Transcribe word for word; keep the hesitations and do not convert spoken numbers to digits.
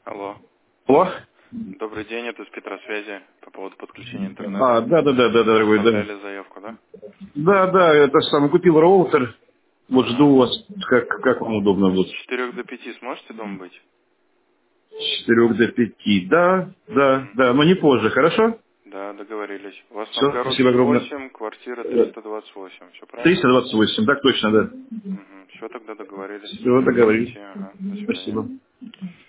Алло. Алло? Добрый день, это с Петросвязи по поводу подключения А, интернета. да, да, да, да, дорогой, да. Оставляли заявку, да? Да, да, это сам купил роутер. Вот Угу. жду вас, как, как вам удобно С будет. четырех до пяти сможете дома быть? С четырех до пяти. Да, да, Угу. да, но не позже, хорошо? Да, договорились. У вас там Все, спасибо Городская огромное. восемь, квартира Э, триста двадцать восемь. Все правильно? триста двадцать восемь, так точно, да. Угу. Все, тогда договорились. С Все, четырех до договорились. пяти. Ага. До свидания. Спасибо.